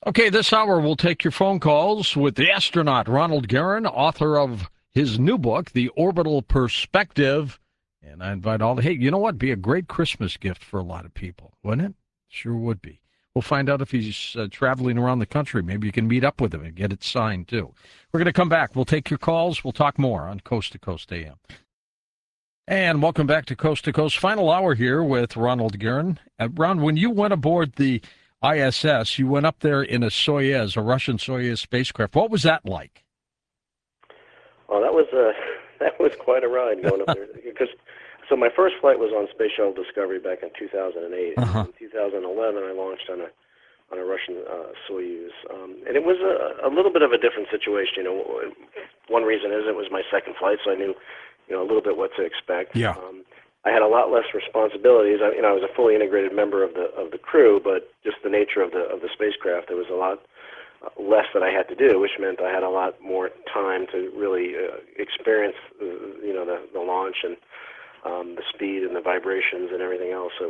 Okay, this hour we'll take your phone calls with the astronaut Ronald Guerin, author of his new book, The Orbital Perspective. And I invite all hey, you know what? Be a great Christmas gift for a lot of people, wouldn't it? Sure would be. We'll find out if he's traveling around the country. Maybe you can meet up with him and get it signed, too. We're going to come back. We'll take your calls. We'll talk more on Coast to Coast AM. And welcome back to Coast. Final hour here with Ronald Guerin. Ron, when you went aboard the ISS, you went up there in a Soyuz, a Russian Soyuz spacecraft. What was that like? Well, that was quite a ride going up there. So my first flight was on Space Shuttle Discovery back in 2008. Uh-huh. In 2011, I launched on a Russian Soyuz, and it was a little bit of a different situation. One reason is it was my second flight, so I knew a little bit what to expect. Yeah. I had a lot less responsibilities. I was a fully integrated member of the crew, but just the nature of the spacecraft, there was a lot less that I had to do, which meant I had a lot more time to really experience, the launch and the speed and the vibrations and everything else. So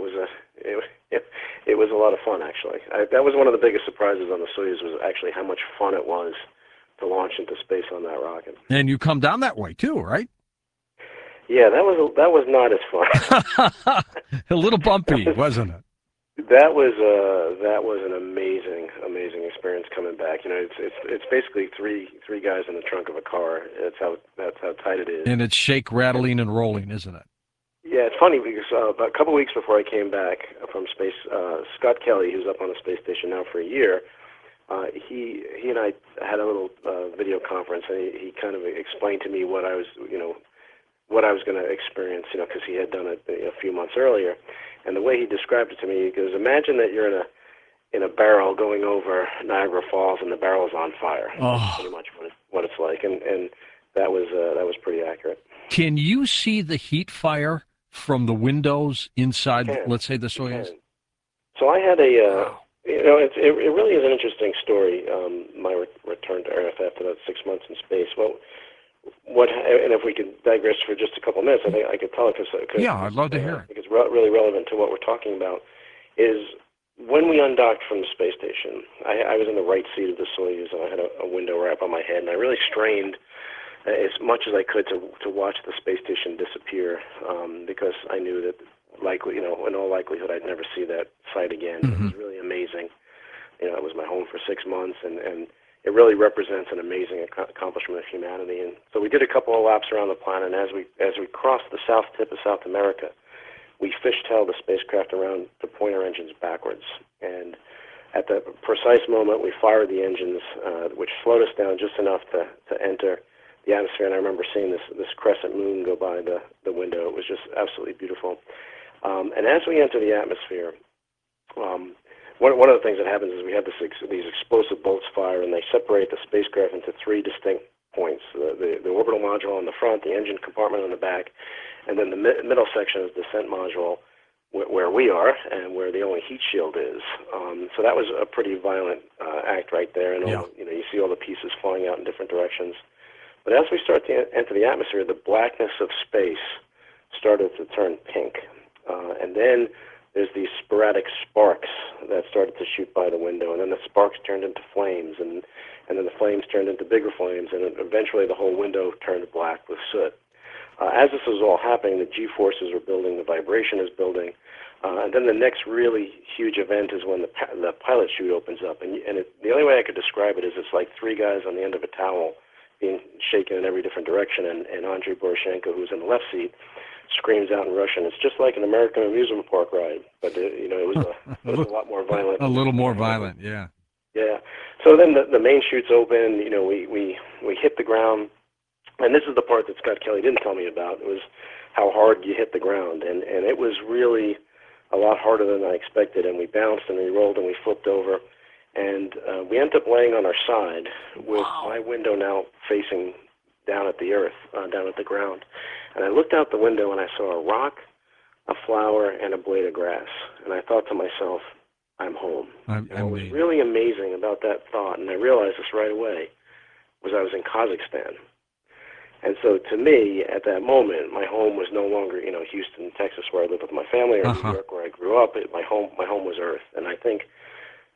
it was a lot of fun, actually. That was one of the biggest surprises on the Soyuz, was actually how much fun it was to launch into space on that rocket. And you come down that way too, right? Yeah, that was not as fun. A little bumpy, wasn't it? That was an amazing experience coming back. It's basically three guys in the trunk of a car. That's how tight it is. And it's shake, rattling, and rolling, isn't it? Yeah, it's funny because about a couple of weeks before I came back from space, Scott Kelly, who's up on the space station now for a year, he and I had a little video conference, and he kind of explained to me what I was going to experience, because he had done it a few months earlier. And the way he described it to me, he goes, imagine that you're in a barrel going over Niagara Falls, and the barrel's on fire. Oh. That's pretty much what it's like, and that was pretty accurate. Can you see the heat fire from the windows inside, let's say, the Soyuz? So I had it really is an interesting story. My return to Earth after that 6 months in space. Well, and if we could digress for just a couple of minutes, I think I could tell it. Yeah, I'd love to hear it. I think it's really relevant to what we're talking about. Is when we undocked from the space station, I was in the right seat of the Soyuz, and I had a window right up on my head, and I really strained as much as I could to watch the space station disappear, because I knew that likely, in all likelihood, I'd never see that site again. Mm-hmm. It was really amazing. It was my home for 6 months, and it really represents an amazing accomplishment of humanity. And so we did a couple of laps around the planet, and as we crossed the south tip of South America, we fishtailed the spacecraft around to point our engines backwards. And at the precise moment, we fired the engines, which slowed us down just enough to enter the atmosphere. And I remember seeing this crescent moon go by the window. It was just absolutely beautiful. And as we enter the atmosphere, one of the things that happens is we have these explosive bolts fire, and they separate the spacecraft into three distinct points: the orbital module on the front, the engine compartment on the back, and then the middle section is the descent module, where we are and where the only heat shield is. So that was a pretty violent act right there, and you see all the pieces flying out in different directions. But as we start to enter the atmosphere, the blackness of space started to turn pink, and then there's these sporadic sparks that started to shoot by the window, and then the sparks turned into flames, and then the flames turned into bigger flames, and eventually the whole window turned black with soot. As this was all happening, the G-forces are building, the vibration is building, and then the next really huge event is when the pilot chute opens up, and the only way I could describe it is it's like three guys on the end of a towel being shaken in every different direction, and Andrei Poroshenko, who's in the left seat, screams out in Russian. It's just like an American amusement park ride, but it was a lot more violent. A little more violent, yeah. Yeah. So then the main chute's open. We hit the ground, and this is the part that Scott Kelly didn't tell me about. It was how hard you hit the ground, and it was really a lot harder than I expected. And we bounced and we rolled and we flipped over, and we ended up laying on our side with my window now facing down at the earth, down at the ground. And I looked out the window and I saw a rock, a flower, and a blade of grass. And I thought to myself, I'm home. What was really amazing about that thought, and I realized this right away, was I was in Kazakhstan. And so to me, at that moment, my home was no longer, Houston, Texas, where I lived with my family, or New York, where I grew up. My home was Earth. And I think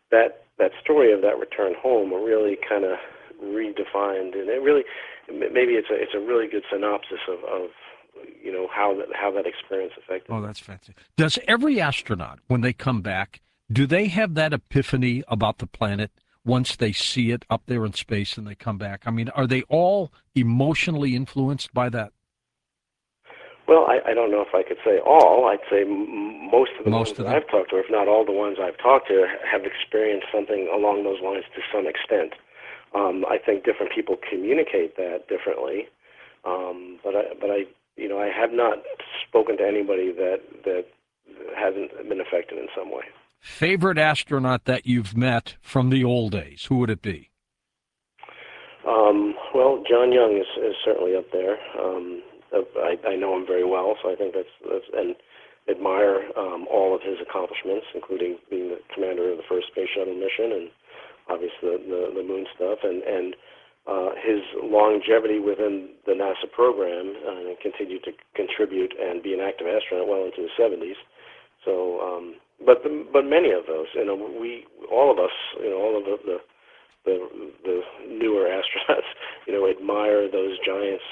that story of that return home really kind of redefined, and it really maybe it's a really good synopsis of how that experience affected. Oh, that's fantastic. Does every astronaut, when they come back, do they have that epiphany about the planet once they see it up there in space and they come back? I mean, are they all emotionally influenced by that? Well, I don't know if I could say all. I'd say most of the ones that Them? I've talked to, if not all the ones I've talked to, have experienced something along those lines to some extent. I think different people communicate that differently, but I have not spoken to anybody that hasn't been affected in some way. Favorite astronaut that you've met from the old days? Who would it be? Well, John Young is certainly up there. I know him very well, so I think that's and admire all of his accomplishments, including being the commander of the first space shuttle mission and obviously the moon stuff, and his longevity within the NASA program, and continued to contribute and be an active astronaut well into the 70s. So, but many of those, all of us, all of the newer astronauts, admire those giants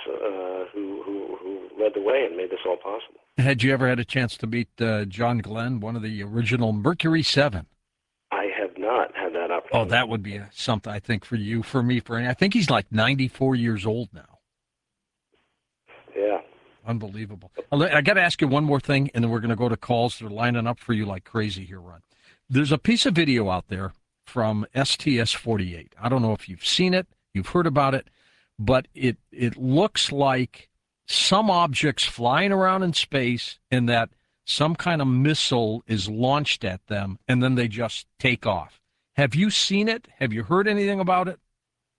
who led the way and made this all possible. Had you ever had a chance to meet John Glenn, one of the original Mercury 7? I have not had that opportunity. Oh, that would be something, I think, for you, for me, I think he's like 94 years old now. Yeah. Unbelievable. I got to ask you one more thing, and then we're going to go to calls. They're lining up for you like crazy here, Ron. There's a piece of video out there from STS-48. I don't know if you've seen it, you've heard about it, but it looks like some objects flying around in space and that some kind of missile is launched at them, and then they just take off. Have you seen it? Have you heard anything about it?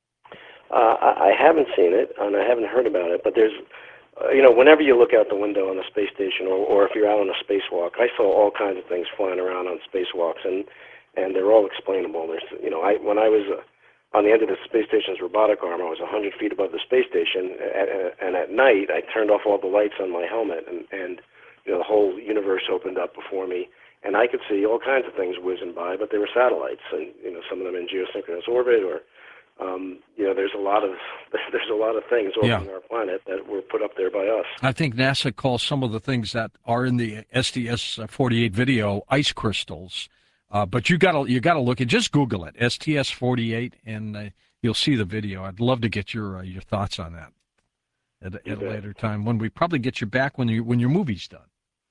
I haven't seen it, and I haven't heard about it, but there's, whenever you look out the window on the space station, or if you're out on a spacewalk, I saw all kinds of things flying around on spacewalks, and they're all explainable. There's, when I was on the end of the space station's robotic arm, I was 100 feet above the space station, and at night I turned off all the lights on my helmet, and the whole universe opened up before me, and I could see all kinds of things whizzing by, but they were satellites, and some of them in geosynchronous orbit, or there's a lot of things orbiting our planet that were put up there by us. I think NASA calls some of the things that are in the STS-48 video ice crystals. But you gotta look at, just Google it, STS-48, and you'll see the video. I'd love to get your thoughts on that at a later time, when we probably get you back when your movie's done.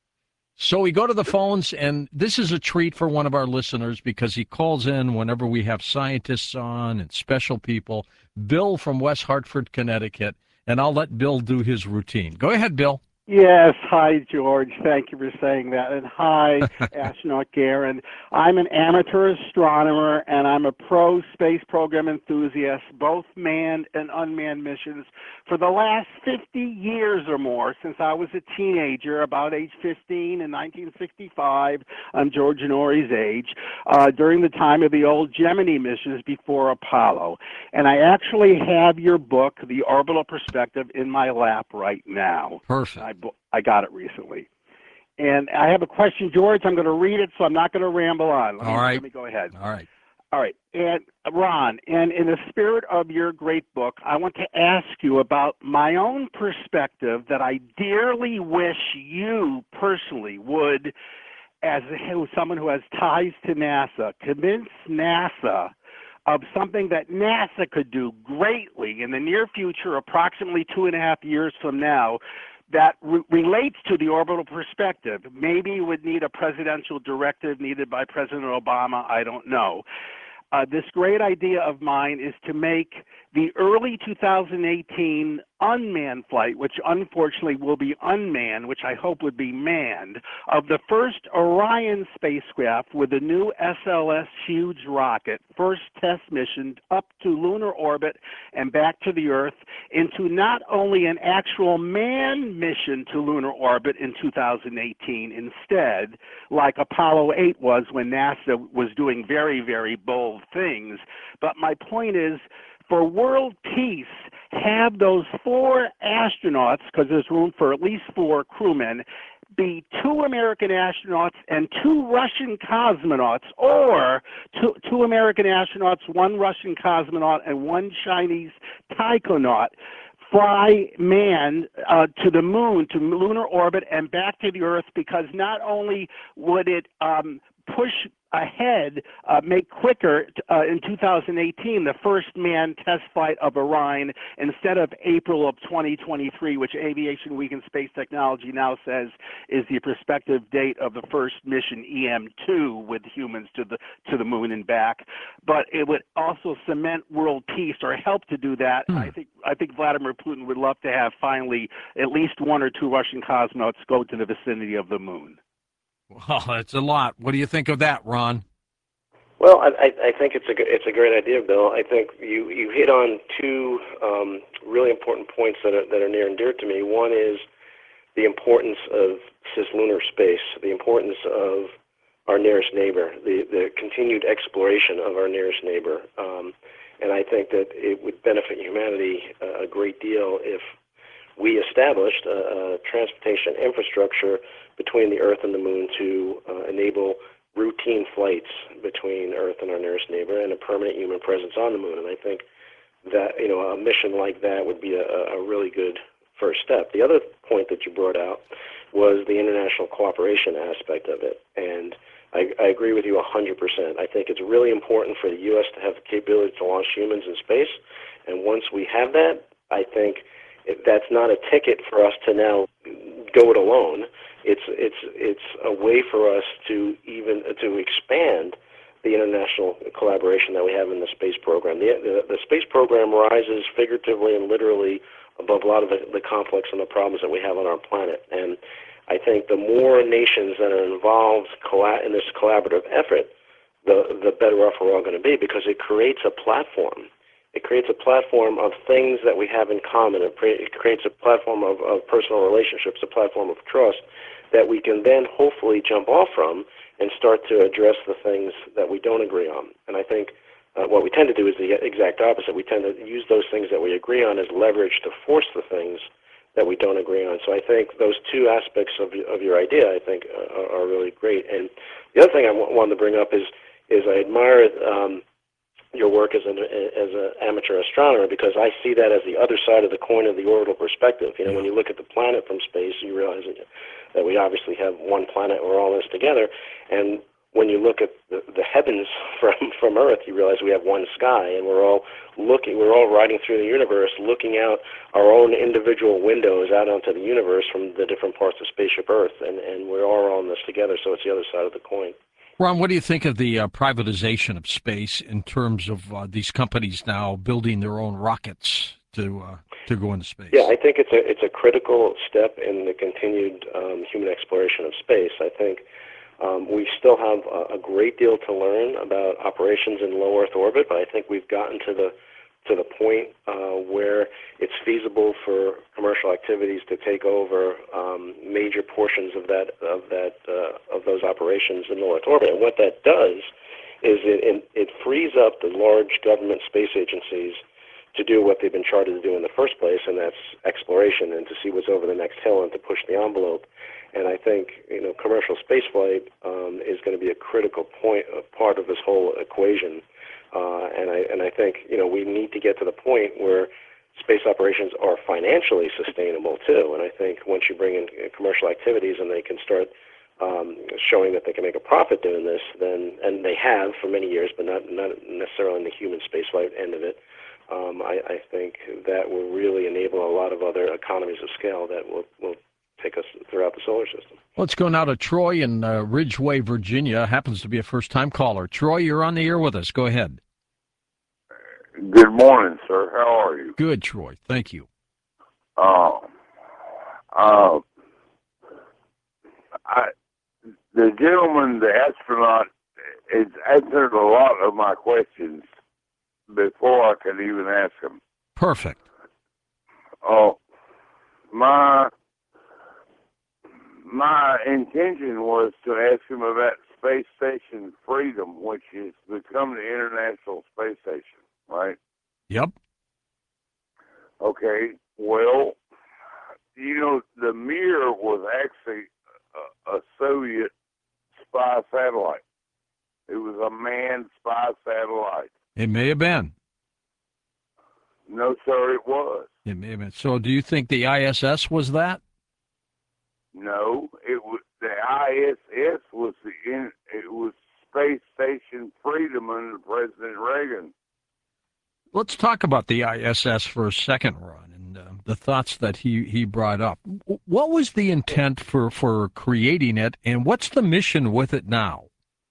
So we go to the phones, and this is a treat for one of our listeners because he calls in whenever we have scientists on and special people. Bill from West Hartford, Connecticut, and I'll let Bill do his routine. Go ahead, Bill. Yes, hi, George. Thank you for saying that. And hi, Astronaut Garen. I'm an amateur astronomer, and I'm a pro space program enthusiast, both manned and unmanned missions, for the last 50 years or more, since I was a teenager, about age 15 in 1965. I'm George Norrie's age, during the time of the old Gemini missions before Apollo. And I actually have your book, The Orbital Perspective, in my lap right now. Perfect. I got it recently. And I have a question, George. I'm going to read it, so I'm not going to ramble on. Let me go ahead. All right. All right. And Ron, and in the spirit of your great book, I want to ask you about my own perspective that I dearly wish you personally would, as someone who has ties to NASA, convince NASA of something that NASA could do greatly in the near future, approximately 2.5 years from now, that relates to the orbital perspective. Maybe you would need a presidential directive needed by President Obama. I don't know. This great idea of mine is to make the early 2018 unmanned flight, which unfortunately will be unmanned, which I hope would be manned, of the first Orion spacecraft with the new SLS huge rocket, first test mission up to lunar orbit and back to the Earth, into not only an actual manned mission to lunar orbit in 2018 instead, like Apollo 8 was when NASA was doing very, very bold things. But my point is, for world peace, have those 4 astronauts, because there's room for at least 4 crewmen, be 2 American astronauts and 2 Russian cosmonauts, or two American astronauts, 1 Russian cosmonaut, and 1 Chinese taikonaut fly man to the moon, to lunar orbit, and back to the Earth, because not only would it push ahead, make quicker in 2018 the first manned test flight of Orion instead of April of 2023, which Aviation Week in Space Technology now says is the prospective date of the first mission EM2 with humans to the moon and back. But it would also cement world peace, or help to do that. I think Vladimir Putin would love to have finally at least 1 or 2 Russian cosmonauts go to the vicinity of the moon. Well, that's a lot. What do you think of that, Ron? Well, I think it's a great idea, Bill. I think you hit on 2 really important points that are near and dear to me. One is the importance of cislunar space, the importance of our nearest neighbor, the continued exploration of our nearest neighbor, and I think that it would benefit humanity a great deal if we established a transportation infrastructure between the Earth and the Moon to enable routine flights between Earth and our nearest neighbor, and a permanent human presence on the Moon. And I think that a mission like that would be a really good first step. The other point that you brought out was the international cooperation aspect of it, and I agree with you 100%. I think it's really important for the U.S. to have the capability to launch humans in space, and once we have that, I think that's not a ticket for us to now go it alone. It's a way for us to expand the international collaboration that we have in the space program. The space program rises figuratively and literally above a lot of the conflicts and the problems that we have on our planet. And I think the more nations that are involved in this collaborative effort, the better off we're all going to be, because it creates a platform. It creates a platform of things that we have in common. It creates a platform of personal relationships, a platform of trust that we can then hopefully jump off from and start to address the things that we don't agree on. And I think what we tend to do is the exact opposite. We tend to use those things that we agree on as leverage to force the things that we don't agree on. So I think those 2 aspects of your idea, I think, are really great. And the other thing I wanted to bring up is I admire your work as an amateur astronomer, because I see that as the other side of the coin of the orbital perspective. When you look at the planet from space, you realize that we obviously have one planet, we're all in this together, and when you look at the heavens from Earth, you realize we have one sky, and we're all riding through the universe, looking out our own individual windows out onto the universe from the different parts of Spaceship Earth, and we're all in this together, so it's the other side of the coin. Ron, what do you think of the privatization of space in terms of these companies now building their own rockets to go into space? Yeah, I think it's a critical step in the continued human exploration of space. I think we still have a great deal to learn about operations in low Earth orbit, but I think we've gotten to the point where it's feasible for commercial activities to take over major portions of those operations in low Earth orbit. And what that does is it frees up the large government space agencies to do what they've been chartered to do in the first place, and that's exploration and to see what's over the next hill and to push the envelope. And I think commercial spaceflight is going to be a critical part of this whole equation. And I think we need to get to the point where space operations are financially sustainable too. And I think once you bring in commercial activities and they can start showing that they can make a profit doing this, then, and they have for many years, but not necessarily in the human spaceflight end of it, I think that will really enable a lot of other economies of scale that will take us throughout the solar system. Let's go now to Troy in Ridgeway, Virginia. Happens to be a first-time caller. Troy, you're on the air with us. Go ahead. Good morning, sir. How are you? Good, Troy. Thank you. The gentleman, the astronaut, has answered a lot of my questions before I could even ask him. Perfect. My intention was to ask him about Space Station Freedom, which has become the International Space Station, right? Yep. Okay. Well, the Mir was actually a Soviet spy satellite. It was a manned spy satellite. It may have been. No, sir, it was. It may have been. So do you think the ISS was that? No, it was the ISS was it was Space Station Freedom under President Reagan. Let's talk about the ISS for a second, Ron, and the thoughts that he brought up. What was the intent for creating it, and what's the mission with it now?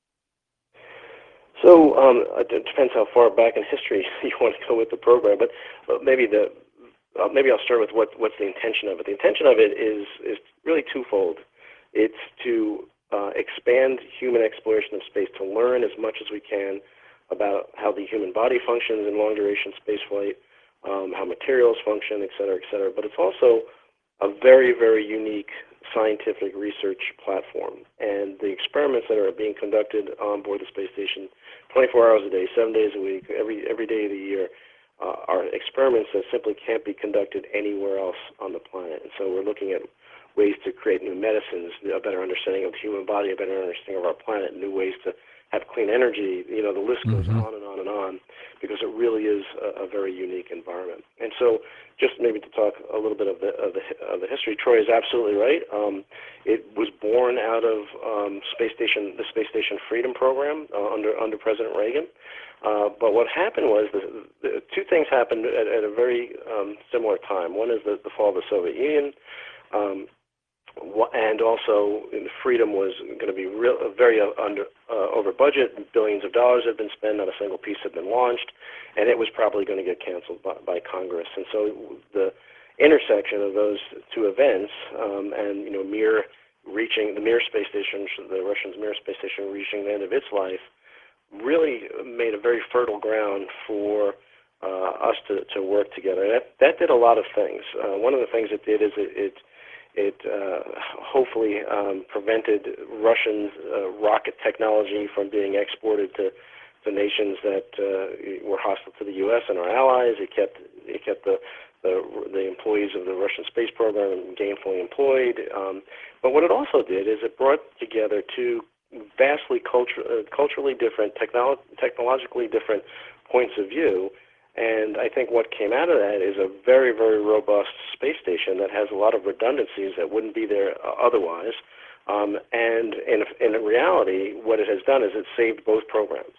So it depends how far back in history you want to go with the program, but maybe I'll start with what's the intention of it. The intention of it is really twofold. It's to expand human exploration of space, to learn as much as we can about how the human body functions in long-duration spaceflight, how materials function, et cetera, et cetera. But it's also a very, very unique scientific research platform. And the experiments that are being conducted on board the space station 24 hours a day, 7 days a week, every day of the year, are experiments that simply can't be conducted anywhere else on the planet. And so we're looking at ways to create new medicines, a better understanding of the human body, a better understanding of our planet, new ways to have clean energy. You know, the list goes on and on and on, because it really is a very unique environment. And so, just maybe to talk a little bit of the history, Troy is absolutely right. It was born out of the Space Station Freedom Program under President Reagan. But what happened was the two things happened at a very similar time. One is the fall of the Soviet Union. And also, Freedom was going to be very over budget. Billions of dollars had been spent, not a single piece had been launched, and it was probably going to get canceled by Congress. And so the intersection of those two events, and Mir reaching the Mir space station, the Russians' Mir space station reaching the end of its life, really made a very fertile ground for us to work together. And that did a lot of things. One of the things it did is it hopefully prevented Russian rocket technology from being exported to nations that were hostile to the U.S. and our allies. It kept the employees of the Russian space program gainfully employed. But what it also did is it brought together two vastly culturally different, technologically different points of view. And I think what came out of that is a very, very robust space station that has a lot of redundancies that wouldn't be there otherwise. And in reality, what it has done is it saved both programs.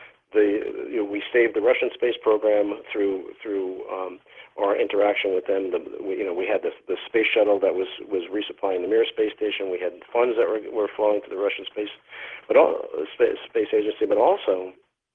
We saved the Russian space program through our interaction with them. We had the space shuttle that was resupplying the Mir space station. We had funds that were flowing to the Russian space agency, but also,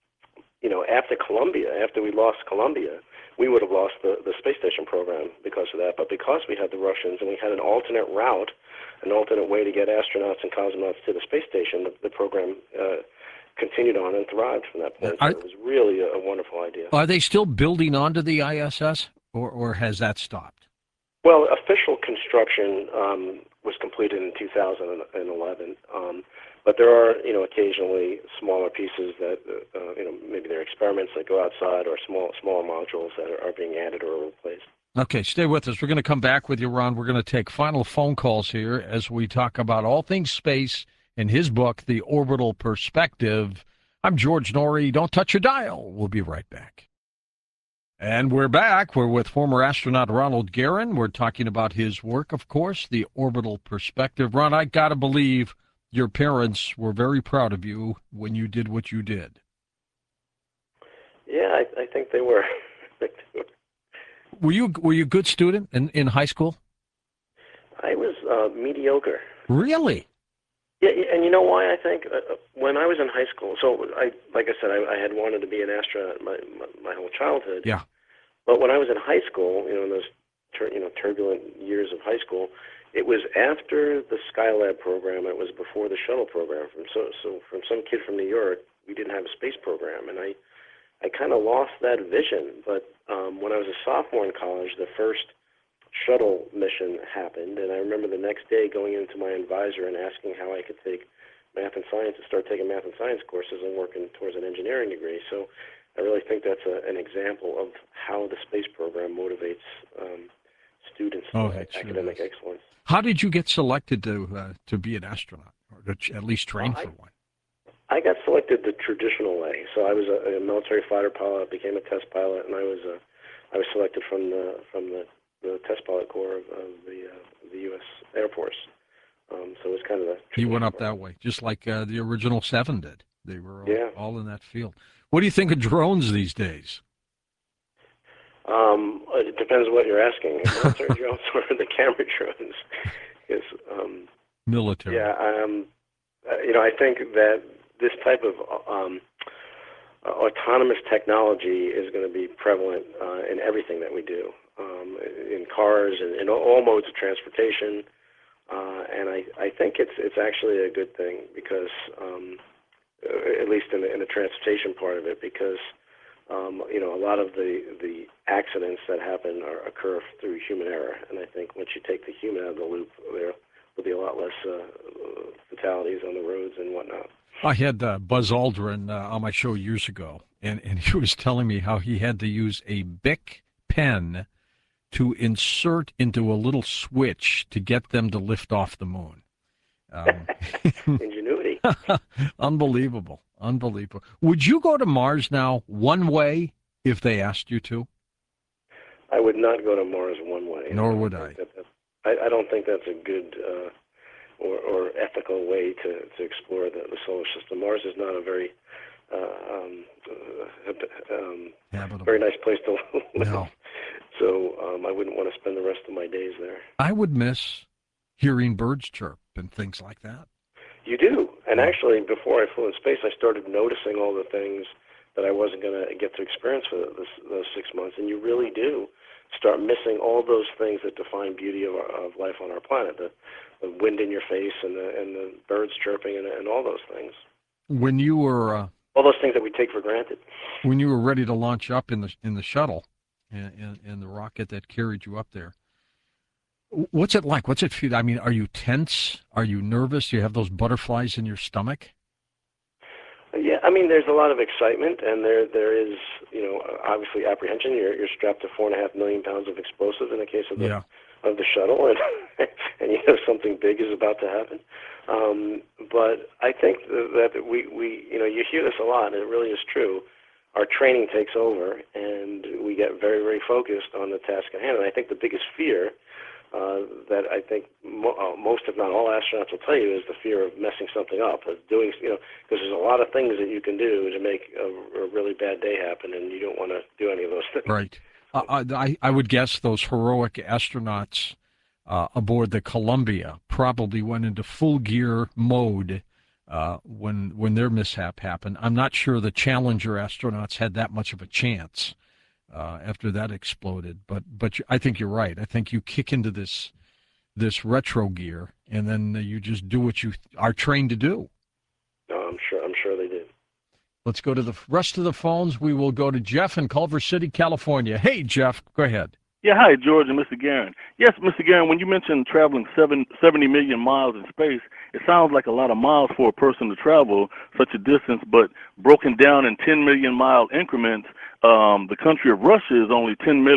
after we lost Columbia, we would have lost the space station program because of that. But because we had the Russians and we had an alternate route, an alternate way to get astronauts and cosmonauts to the space station, the program continued on and thrived from that point. So it was really a wonderful idea. Are they still building onto the ISS, or has that stopped? Well, official construction was completed in 2011. But there are, occasionally smaller pieces that, maybe they're experiments that go outside, or smaller modules that are being added or replaced. Okay, stay with us. We're going to come back with you, Ron. We're going to take final phone calls here as we talk about all things space in his book, The Orbital Perspective. I'm George Noory. Don't touch your dial. We'll be right back. And we're back. We're with former astronaut Ronald Guerin. We're talking about his work, of course, The Orbital Perspective. Ron, I got to believe your parents were very proud of you when you did what you did. Yeah, I think they were. Were you a good student in high school? I was mediocre. Really? Yeah, and you know why? I think when I was in high school, like I said, I had wanted to be an astronaut my whole childhood. Yeah. But when I was in high school, in those turbulent years of high school, it was after the Skylab program. It was before the shuttle program. So from some kid from New York, we didn't have a space program, and I kind of lost that vision. But when I was a sophomore in college, the first shuttle mission happened, and I remember the next day going into my advisor and asking how I could take math and science, and start taking math and science courses and working towards an engineering degree. So I really think that's an example of how the space program motivates students Oh, for it sure academic is. excellence. How did you get selected to be an astronaut, or to at least train for one? I got selected the traditional way. So I was a military fighter pilot, became a test pilot, and I was selected from the test pilot corps of the U.S. Air Force. So it was kind of the. You went up that way, just like the original 7 did. They were all in that field. What do you think of drones these days? It depends what you're asking. Military drones or the camera drones? Is Military. Yeah, I think that this type of autonomous technology is going to be prevalent in everything that we do, in cars and in all modes of transportation. And I think it's actually a good thing because, at least in the transportation part of it, because a lot of the accidents that happen occur through human error. And I think once you take the human out of the loop, there will be a lot less fatalities on the roads and whatnot. I had Buzz Aldrin on my show years ago, and he was telling me how he had to use a Bic pen to insert into a little switch to get them to lift off the moon. Ingenuity. Unbelievable. Would you go to Mars now one way if they asked you to? I would not go to Mars one way. Nor would I. I don't think that's a good or ethical way to explore the solar system. Mars is not a very very nice place to live. No. So I wouldn't want to spend the rest of my days there. I would miss hearing birds chirp and things like that. You do. And actually, before I flew in space, I started noticing all the things that I wasn't going to get to experience for those 6 months. And you really do start missing all those things that define beauty of life on our planet. The wind in your face and the birds chirping and all those things. When you were all those things that we take for granted. When you were ready to launch up in the shuttle and the rocket that carried you up there, what's it like? What's it feel? I mean, are you tense? Are you nervous? Do you have those butterflies in your stomach? Yeah, I mean, there's a lot of excitement, and there is, obviously apprehension. You're strapped to 4.5 million pounds of explosives in the case of the shuttle, and something big is about to happen. But I think that we you hear this a lot, and it really is true. Our training takes over, and we get very, very focused on the task at hand. And I think the biggest fear that I think most, if not all, astronauts will tell you is the fear of messing something up, of doing, because there's a lot of things that you can do to make a really bad day happen, and you don't want to do any of those things. Right. I would guess those heroic astronauts aboard the Columbia probably went into full gear mode when their mishap happened. I'm not sure the Challenger astronauts had that much of a chance after that exploded, but I think you're right. I think you kick into this retro gear, and then you just do what you are trained to do. No, I'm sure they did. Let's go to the rest of the phones. We will go to Jeff in Culver City, California. Hey, Jeff, go ahead. Yeah, hi, George and Mr. Guerin. Yes, Mr. Guerin, when you mentioned traveling 70 million miles in space, it sounds like a lot of miles for a person to travel such a distance, but broken down in 10 million mile increments, the country of Russia is only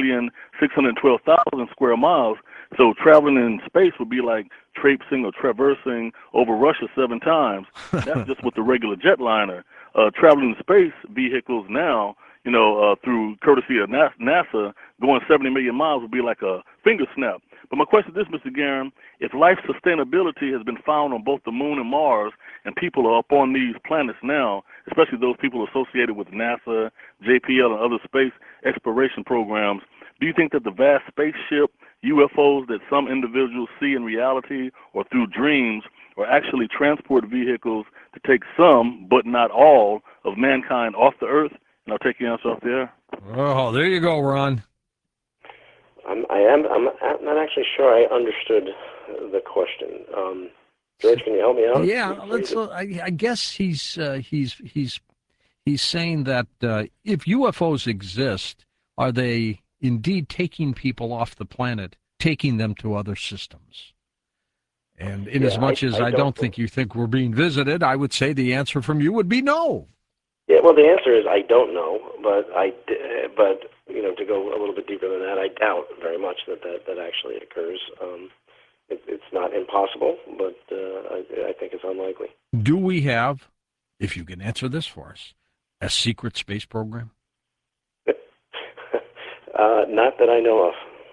10,612,000 square miles. So traveling in space would be like traipsing or traversing over Russia 7 times. That's just with the regular jetliner. Traveling in space vehicles now, through courtesy of NASA, going 70 million miles would be like a finger snap. But my question is this, Mr. Guerin, if life sustainability has been found on both the moon and Mars, and people are up on these planets now, especially those people associated with NASA, JPL, and other space exploration programs, do you think that the vast spaceship UFOs that some individuals see in reality or through dreams are actually transport vehicles to take some, but not all, of mankind off the Earth? And I'll take your answer off the air. Oh, there you go, Ron. I'm not actually sure I understood the question. George, can you help me out? Yeah, I guess he's saying that if UFOs exist, are they indeed taking people off the planet, taking them to other systems? And in as much as I don't think you think we're being visited, I would say the answer from you would be no. Yeah, well, the answer is I don't know, but but to go a little bit deeper than that, I doubt very much that actually occurs. It's not impossible, but I think it's unlikely. Do we have, if you can answer this for us, a secret space program? Not that I know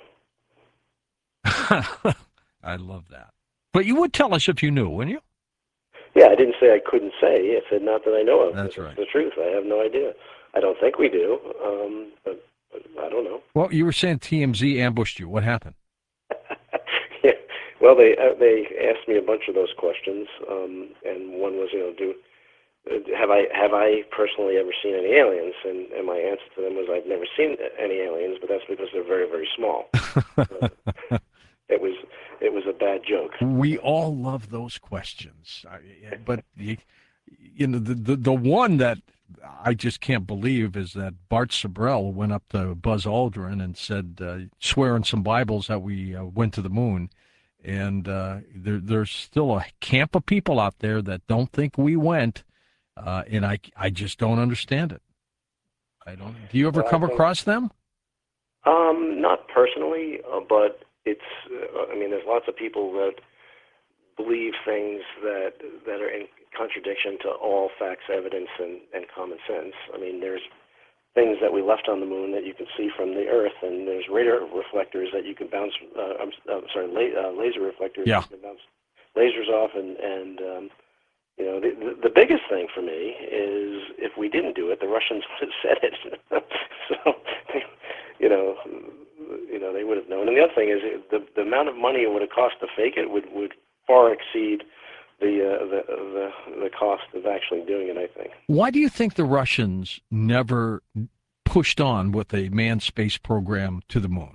of. I love that. But you would tell us if you knew, wouldn't you? Yeah, I didn't say I couldn't say. I said not that I know of. That's right. It's the truth. I have no idea. I don't think we do, but I don't know. Well, you were saying TMZ ambushed you. What happened? Yeah. Well, they asked me a bunch of those questions, and one was, have I personally ever seen any aliens? And my answer to them was I've never seen any aliens, but that's because they're very, very small. It was a bad joke. We all love those questions, but the one that I just can't believe is that Bart Sibrel went up to Buzz Aldrin and said, swear in some Bibles that we went to the moon. And there's still a camp of people out there that don't think we went, and I just don't understand it. I don't. Do you ever come across them? Not personally, but it's. There's lots of people that believe things that are in contradiction to all facts, evidence, and common sense. I mean, there's things that we left on the moon that you can see from the Earth, and there's radar reflectors that you can bounce. Laser reflectors. Yeah. You can bounce lasers off, and the biggest thing for me is if we didn't do it, the Russians would have said it. So, they would have known. And the other thing is the amount of money it would have cost to fake it would far exceed the cost of actually doing it, I think. Why do you think the Russians never pushed on with a manned space program to the moon?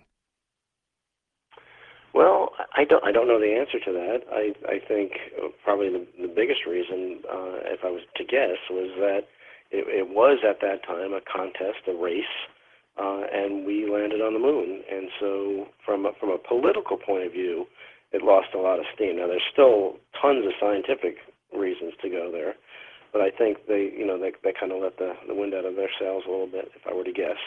Well, I don't know the answer to that. I think probably the biggest reason, if I was to guess, was that it was at that time a contest, a race, and we landed on the moon. And so from a political point of view, it lost a lot of steam. Now, there's still tons of scientific reasons to go there, but I think they kind of let the wind out of their sails a little bit, if I were to guess.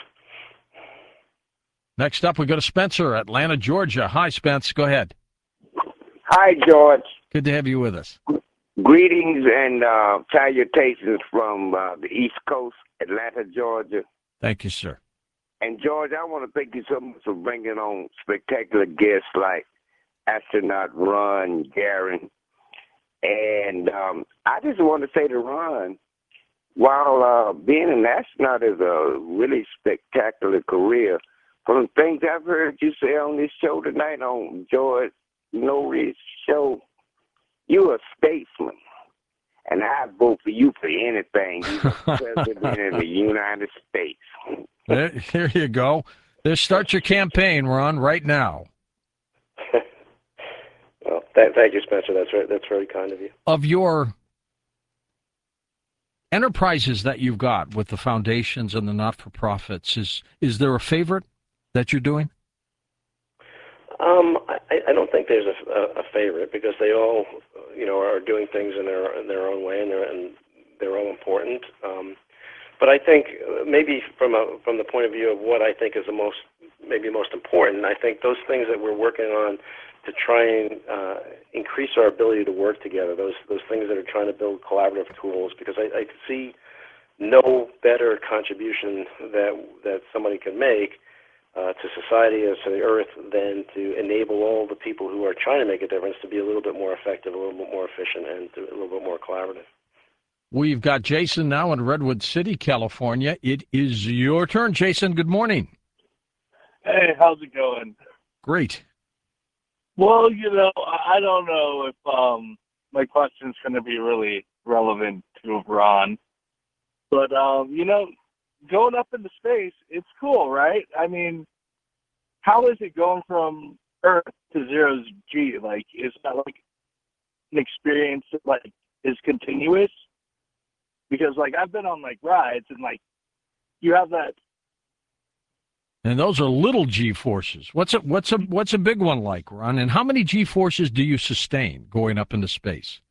Next up, we go to Spencer, Atlanta, Georgia. Hi, Spence. Go ahead. Hi, George. Good to have you with us. Greetings and salutations from the East Coast, Atlanta, Georgia. Thank you, sir. And, George, I want to thank you so much for bringing on spectacular guests like astronaut Ron Garan. And I just want to say to Ron, while being an astronaut is a really spectacular career, from the things I've heard you say on this show tonight, on George Noory's show, you're a statesman. And I vote for you for anything. You're the president of the United States. Here you go. Start your campaign, Ron, right now. Well, thank you, Spencer. That's very kind of you. Of your enterprises that you've got with the foundations and the not-for-profits, is there a favorite that you're doing? I don't think there's a favorite because they all, are doing things in their own way, and they're all important. But I think maybe from the point of view of what I think is most important, I think those things that we're working on to try and increase our ability to work together, those things that are trying to build collaborative tools, because I see no better contribution that somebody can make to society and to the earth than to enable all the people who are trying to make a difference to be a little bit more effective, a little bit more efficient, and a little bit more collaborative. We've got Jason now in Redwood City, California. It is your turn, Jason. Good morning. Hey, how's it going? Great. Well, I don't know if my question's going to be really relevant to Ron, but going up into space, it's cool, right? I mean, how is it going from Earth to zero G? Like, is that like an experience that like is continuous? Because like I've been on like rides and like you have that. And those are little G forces. What's a big one like, Ron? And how many G forces do you sustain going up into space?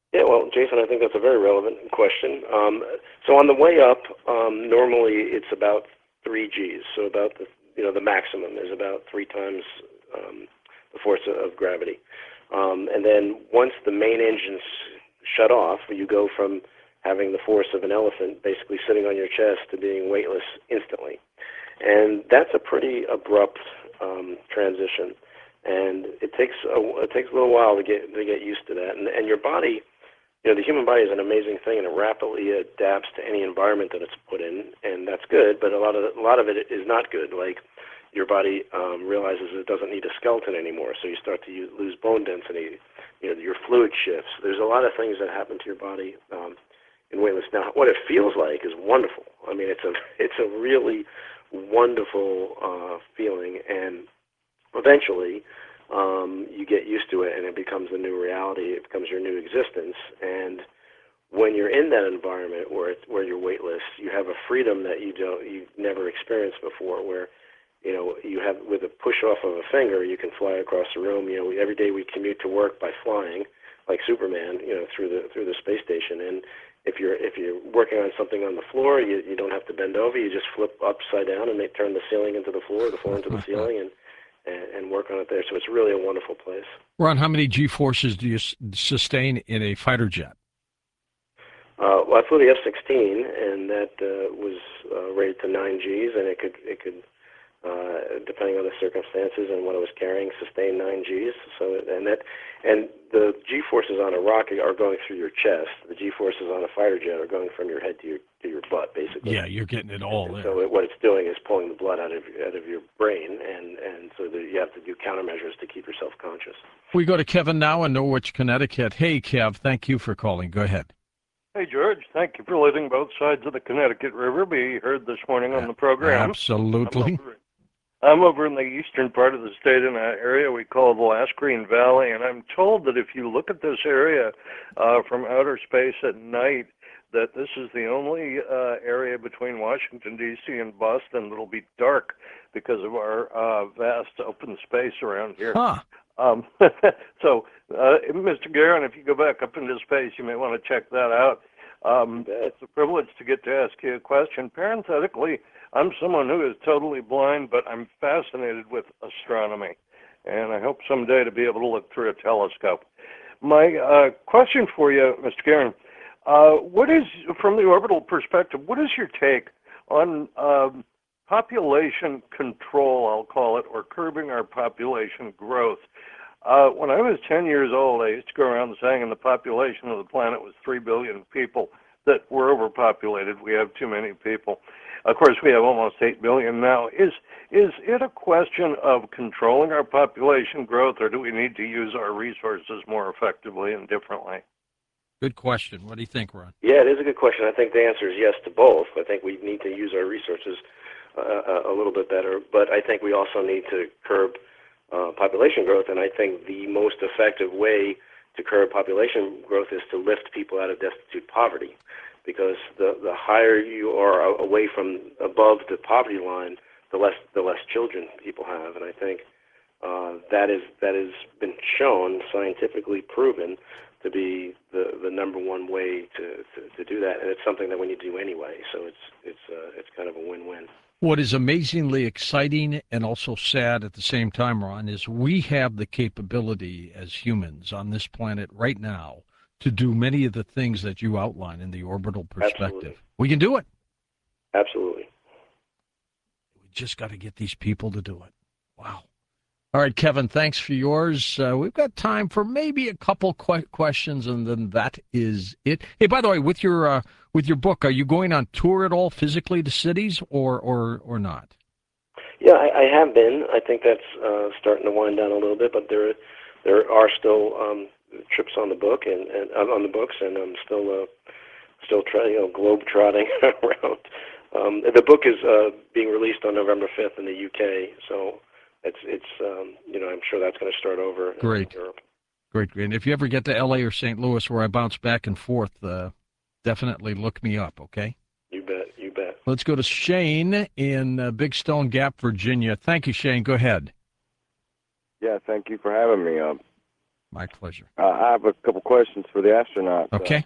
Yeah, well, Jason, I think that's a very relevant question. So on the way up, normally it's about 3 Gs. So about the maximum is about 3 times the force of gravity. And then once the main engines shut off, you go from having the force of an elephant basically sitting on your chest to being weightless instantly. And that's a pretty abrupt transition. And it takes a little while to get used to that. And your body, the human body is an amazing thing, and it rapidly adapts to any environment that it's put in, and that's good. But a lot of it is not good. Like your body realizes it doesn't need a skeleton anymore, so you start to lose bone density. Your fluid shifts. There's a lot of things that happen to your body in weightless. Now, what it feels like is wonderful. I mean, it's a really wonderful feeling, and eventually you get used to it, and it becomes a new reality. It becomes your new existence. And when you're in that environment where you're weightless, you have a freedom that you've never experienced before. Where you have, with a push off of a finger, you can fly across the room. Every day we commute to work by flying, like Superman, through the space station. And if you're working on something on the floor, you don't have to bend over. You just flip upside down and they turn the ceiling into the floor into the ceiling, and work on it there. So it's really a wonderful place. Ron, how many G-forces do you sustain in a fighter jet? Well, I flew the F-16, and that was rated to 9 Gs, and it could depending on the circumstances and what I was carrying, sustain 9 Gs. So and the G-forces on a rocket are going through your chest. The G-forces on a fighter jet are going from your head to your butt, basically. Yeah, you're getting it all there. So what it's doing is pulling the blood out of your brain, and so that you have to do countermeasures to keep yourself conscious. We go to Kevin now in Norwich, Connecticut. Hey, Kev, thank you for calling. Go ahead. Hey, George. Thank you for letting both sides of the Connecticut River be heard this morning on the program. Absolutely. I'm over in the eastern part of the state in an area we call the Last Green Valley, and I'm told that if you look at this area from outer space at night, that this is the only area between Washington, D.C. and Boston that'll be dark because of our vast open space around here. Huh. So, Mr. Guerin, if you go back up into space, you may want to check that out. It's a privilege to get to ask you a question. Parenthetically, I'm someone who is totally blind, but I'm fascinated with astronomy, and I hope someday to be able to look through a telescope. My question for you, Mr. Guerin, what is, from the orbital perspective, what is your take on population control, I'll call it, or curbing our population growth? When I was 10 years old, I used to go around saying the population of the planet was 3 billion people, that we're overpopulated. We have too many people. Of course, we have almost 8 billion now. Is it a question of controlling our population growth, or do we need to use our resources more effectively and differently? Good question. What do you think, Ron? Yeah, it is a good question. I think the answer is yes to both. I think we need to use our resources a little bit better, but I think we also need to curb population growth, and I think the most effective way to curb population growth is to lift people out of destitute poverty, because the higher you are away from above the poverty line, the less children people have, and I think that has been shown, scientifically proven, to be the number one way to do that, and it's something that we need to do anyway. So it's kind of a win-win. What is amazingly exciting and also sad at the same time, Ron, is we have the capability as humans on this planet right now to do many of the things that you outline in the orbital perspective. Absolutely. We can do it. Absolutely. We just got to get these people to do it. Wow. All right, Kevin, thanks for yours. We've got time for maybe a couple questions, and then that is it. Hey, by the way, with your book, are you going on tour at all physically to cities or not? Yeah, I have been. I think that's starting to wind down a little bit, but there are still trips on the book and on the books, and I'm still trying, globe trotting around. The book is being released on November 5th in the UK, so it's I'm sure that's going to start over in Europe. Great. And if you ever get to LA or St. Louis, where I bounce back and forth, definitely look me up, okay? You bet. Let's go to Shane in Big Stone Gap, Virginia. Thank you, Shane. Go ahead. Yeah, thank you for having me. My pleasure. I have a couple questions for the astronauts. Okay.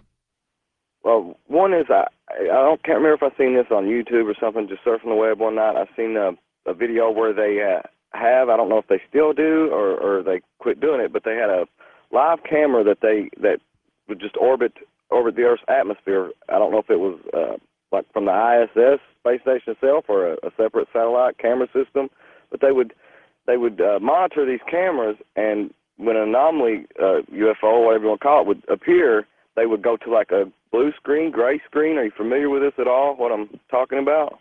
Well, one is can't remember if I seen this on YouTube or something. Just surfing the web one night, I seen a video where they I don't know if they still do or they quit doing it, but they had a live camera that would just orbit the Earth's atmosphere. I don't know if it was like from the ISS space station itself or a separate satellite camera system, but they would monitor these cameras, and when an anomaly UFO, whatever you want to call it, would appear, they would go to like a blue screen, gray screen. Are you familiar with this at all, what I'm talking about?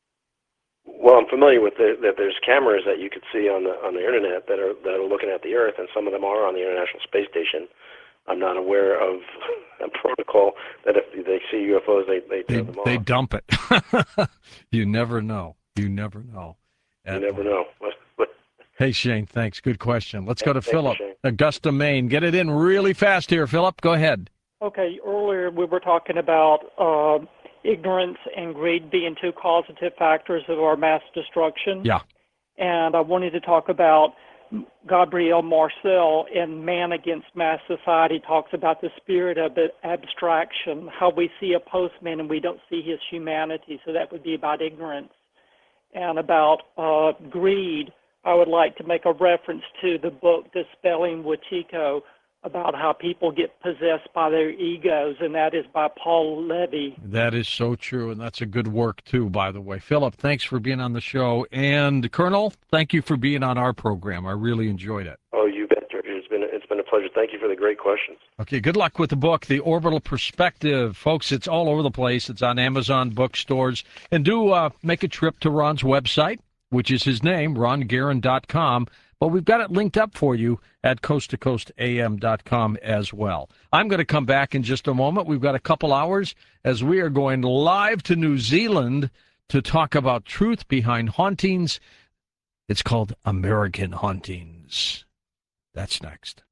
Well, I'm familiar with that. There's cameras that you could see on the internet that are looking at the Earth, and some of them are on the International Space Station. I'm not aware of a protocol that if they see UFOs, they turn them off. They dump it. You never know. You never know. You never know. Hey, Shane, thanks. Good question. Let's go to Thank you, Philip, Shane. Augusta, Maine. Get it in really fast here, Philip. Go ahead. Okay, earlier we were talking about ignorance and greed being two causative factors of our mass destruction. Yeah. And I wanted to talk about Gabriel Marcel in Man Against Mass Society talks about the spirit of abstraction, how we see a postman and we don't see his humanity. So that would be about ignorance. And about greed, I would like to make a reference to the book Dispelling Wetiko about how people get possessed by their egos, and that is by Paul Levy. That is so true, and that's a good work, too, by the way. Philip, thanks for being on the show. And, Colonel, thank you for being on our program. I really enjoyed it. Oh, you bet, George. It's been a pleasure. Thank you for the great questions. Okay, good luck with the book, The Orbital Perspective. Folks, it's all over the place. It's on Amazon bookstores. And do make a trip to Ron's website, which is his name, rongaran.com. But we've got it linked up for you at coasttocoastam.com as well. I'm going to come back in just a moment. We've got a couple hours as we are going live to New Zealand to talk about truth behind hauntings. It's called American Hauntings. That's next.